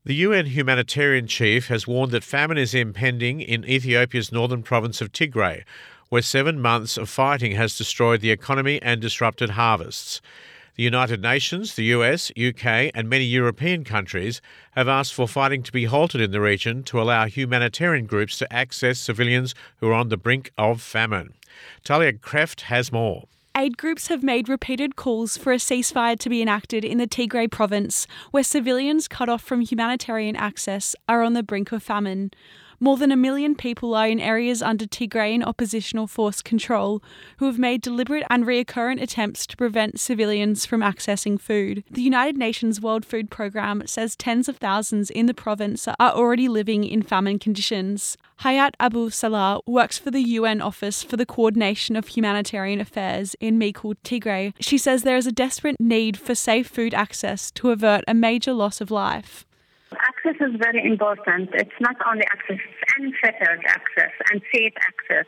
The UN humanitarian chief has warned that famine is impending in Ethiopia's northern province of Tigray, where 7 months of fighting has destroyed the economy and disrupted harvests. The United Nations, the US, UK and many European countries have asked for fighting to be halted in the region to allow humanitarian groups to access civilians who are on the brink of famine. Talia Kreft has more. Aid groups have made repeated calls for a ceasefire to be enacted in the Tigray province, where civilians cut off from humanitarian access are on the brink of famine. More than 1 million people are in areas under Tigrayan oppositional force control, who have made deliberate and recurrent attempts to prevent civilians from accessing food. The United Nations World Food Programme says tens of thousands in the province are already living in famine conditions. Hayat Abu Salah works for the UN Office for the Coordination of Humanitarian Affairs in Mekelle, Tigray. She says there is a desperate need for safe food access to avert a major loss of life. Access is very important. It's not only access, it's unfettered access and safe access.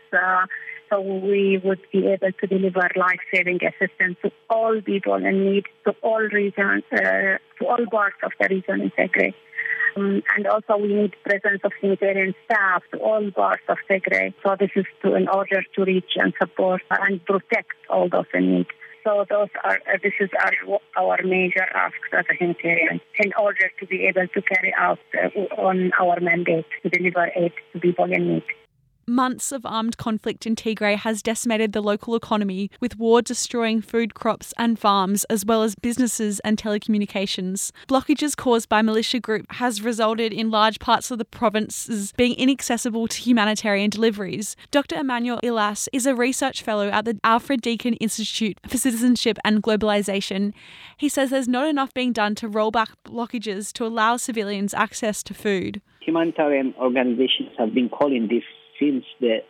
So we would be able to deliver life-saving assistance to all people in need, to all regions, to all parts of the region in Tigray. And also we need presence of humanitarian staff to all parts of Tigray. So this is in order to reach and support and protect all those in need. So this is our major asks as a humanitarian in order to be able to carry out on our mandate to deliver aid to people in need. Months of armed conflict in Tigray has decimated the local economy, with war destroying food crops and farms, as well as businesses and telecommunications. Blockages caused by militia groups has resulted in large parts of the provinces being inaccessible to humanitarian deliveries. Dr. Emmanuel Ilas is a research fellow at the Alfred Deakin Institute for Citizenship and Globalization. He says there's not enough being done to roll back blockages to allow civilians access to food. Humanitarian organizations have been calling this since the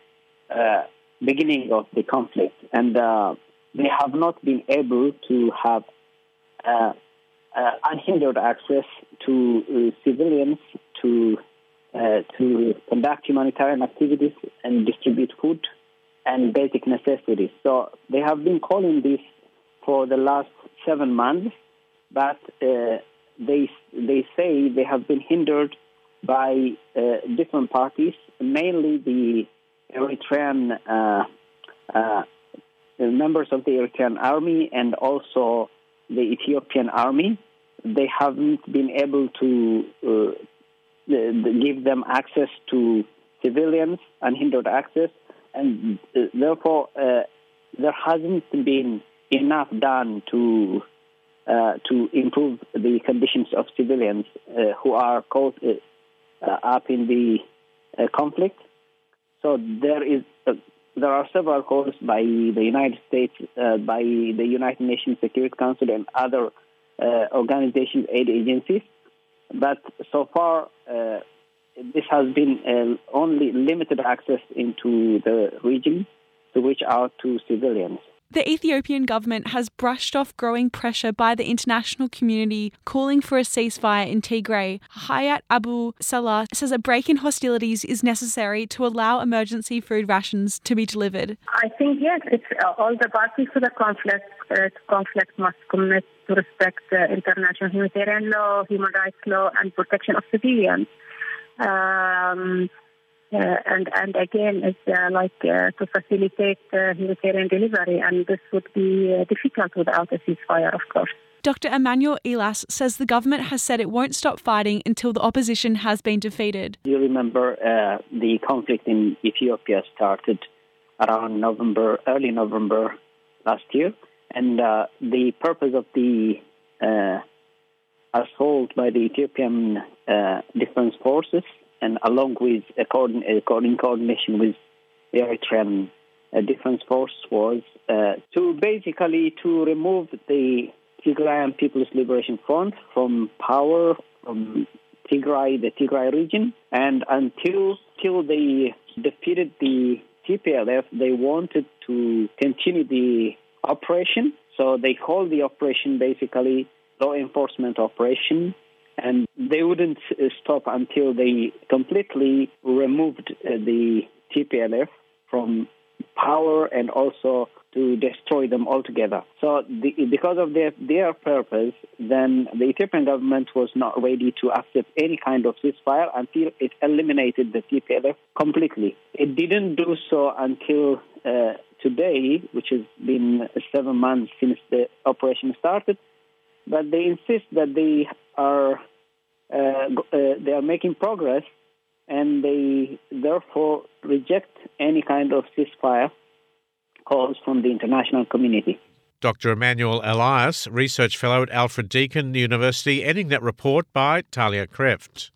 beginning of the conflict, and they have not been able to have unhindered access to civilians to conduct humanitarian activities and distribute food and basic necessities. So they have been calling this for the last 7 months, but they say they have been hindered by different parties, mainly the Eritrean members of the Eritrean army and also the Ethiopian army. They haven't been able to give them access to civilians, unhindered access, and therefore there hasn't been enough done to improve the conditions of civilians who are caught up in the conflict. So there are several calls by the United States, by the United Nations Security Council and other organizations, aid agencies. But so far, this has been only limited access into the region to reach out to civilians. The Ethiopian government has brushed off growing pressure by the international community calling for a ceasefire in Tigray. Hayat Abu Salah says a break in hostilities is necessary to allow emergency food rations to be delivered. I think, yes, it's all the parties to the conflict must commit to respect international humanitarian law, human rights law, and protection of civilians. And again, it's to facilitate humanitarian delivery, and this would be difficult without a ceasefire, of course. Dr. Emmanuel Ilas says the government has said it won't stop fighting until the opposition has been defeated. You remember the conflict in Ethiopia started around early November last year, and the purpose of the assault by the Ethiopian Defense Forces, and along with coordination with the Eritrean Defense Force, was to remove the Tigrayan People's Liberation Front from power, from Tigray, the Tigray region, and until they defeated the TPLF, they wanted to continue the operation. So they called the operation basically law enforcement operation, and they wouldn't stop until they completely removed the TPLF from power and also to destroy them altogether. So because of their purpose, then the Ethiopian government was not ready to accept any kind of ceasefire until it eliminated the TPLF completely. It didn't do so until today, which has been 7 months since the operation started. But they insist that they are making progress, and they therefore reject any kind of ceasefire calls from the international community. Dr. Emmanuel Elias, Research Fellow at Alfred Deakin University, ending that report by Talia Kreft.